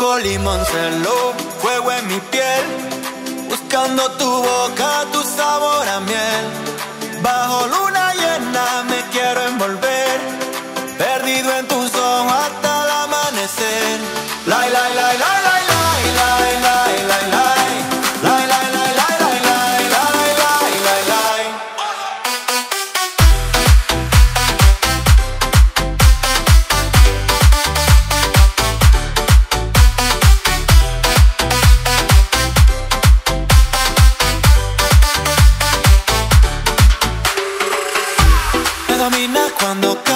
coco, limón, celo, fuego en mi piel, buscando tu boca, tu sabor a miel. Bajo luna llena me quiero envolver, perdido en tus ojos hasta el amanecer. Lai, lai, lai, lai, lai, lai, lai, lai, lai, lai. Lai, lai, lai, lai, lai, lai, lai, lai, lai, lai. Me domina cuando